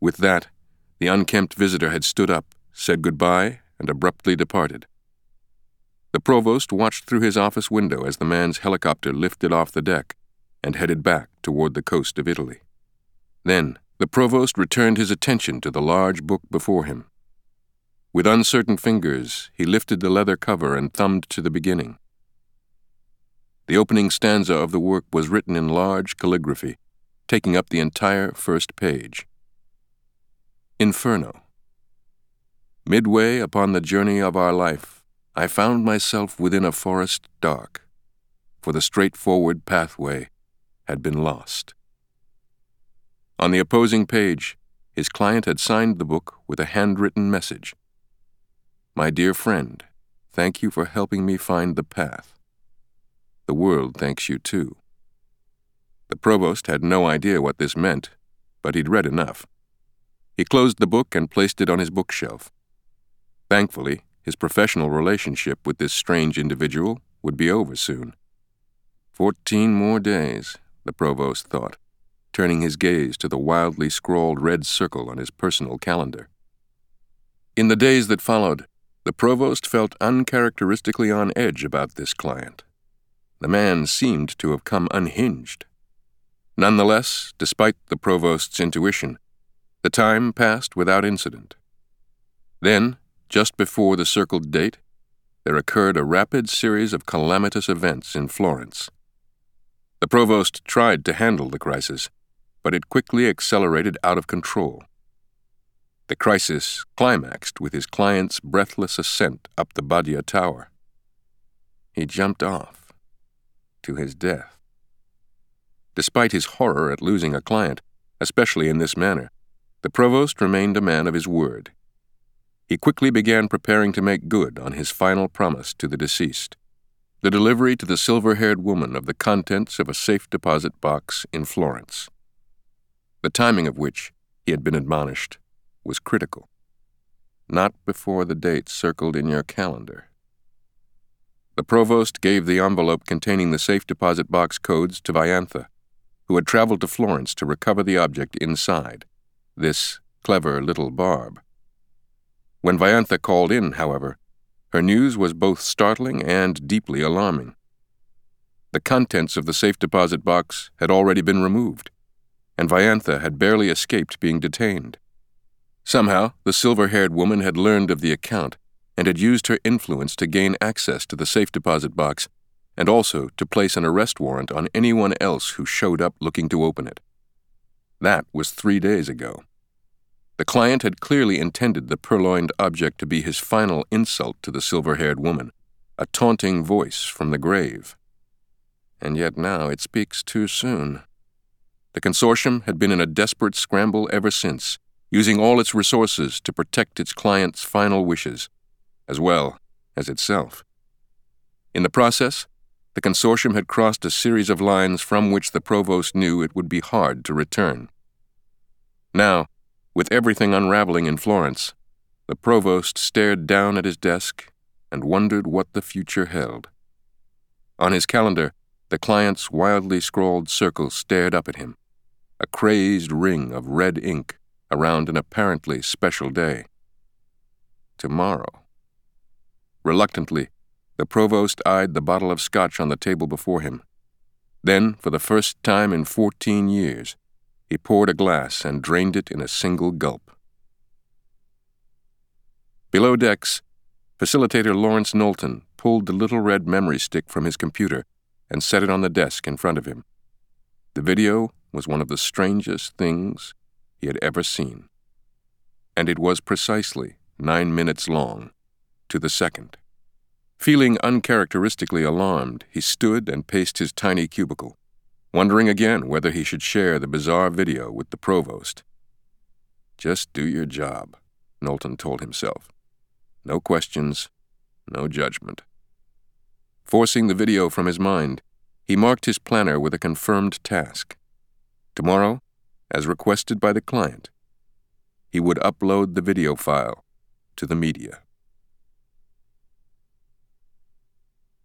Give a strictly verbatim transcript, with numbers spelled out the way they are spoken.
With that, the unkempt visitor had stood up, said goodbye, and abruptly departed. The provost watched through his office window as the man's helicopter lifted off the deck and headed back toward the coast of Italy. Then, the provost returned his attention to the large book before him. With uncertain fingers, he lifted the leather cover and thumbed to the beginning. The opening stanza of the work was written in large calligraphy, taking up the entire first page. Inferno. Midway upon the journey of our life, I found myself within a forest dark, for the straightforward pathway had been lost. On the opposing page, his client had signed the book with a handwritten message. My dear friend, thank you for helping me find the path. The world thanks you too. The provost had no idea what this meant, but he'd read enough. He closed the book and placed it on his bookshelf. Thankfully, his professional relationship with this strange individual would be over soon. Fourteen more days, the provost thought, turning his gaze to the wildly scrawled red circle on his personal calendar. In the days that followed, the provost felt uncharacteristically on edge about this client. The man seemed to have come unhinged. Nonetheless, despite the provost's intuition, the time passed without incident. Then, just before the circled date, there occurred a rapid series of calamitous events in Florence. The provost tried to handle the crisis, but it quickly accelerated out of control. The crisis climaxed with his client's breathless ascent up the Badia Tower. He jumped off, to his death. Despite his horror at losing a client, especially in this manner, the provost remained a man of his word. He quickly began preparing to make good on his final promise to the deceased, the delivery to the silver-haired woman of the contents of a safe deposit box in Florence, the timing of which, he had been admonished, was critical. Not before the date circled in your calendar. The provost gave the envelope containing the safe deposit box codes to Viantha, who had traveled to Florence to recover the object inside, this clever little barb. When Viantha called in, however, her news was both startling and deeply alarming. The contents of the safe deposit box had already been removed, and Viantha had barely escaped being detained. Somehow, the silver-haired woman had learned of the account and had used her influence to gain access to the safe deposit box and also to place an arrest warrant on anyone else who showed up looking to open it. That was three days ago. The client had clearly intended the purloined object to be his final insult to the silver-haired woman, a taunting voice from the grave. And yet now it speaks too soon. The consortium had been in a desperate scramble ever since, using all its resources to protect its client's final wishes, as well as itself. In the process, the consortium had crossed a series of lines from which the provost knew it would be hard to return. Now, with everything unraveling in Florence, the provost stared down at his desk and wondered what the future held. On his calendar, the client's wildly scrawled circle stared up at him, a crazed ring of red ink around an apparently special day. Tomorrow. Reluctantly, the provost eyed the bottle of scotch on the table before him. Then, for the first time in fourteen years, he poured a glass and drained it in a single gulp. Below decks, Facilitator Lawrence Knowlton pulled the little red memory stick from his computer and set it on the desk in front of him. The video was one of the strangest things he had ever seen. And it was precisely nine minutes long, to the second. Feeling uncharacteristically alarmed, he stood and paced his tiny cubicle, wondering again whether he should share the bizarre video with the provost. Just do your job, Knowlton told himself. No questions, no judgment. Forcing the video from his mind, he marked his planner with a confirmed task. Tomorrow, as requested by the client, he would upload the video file to the media.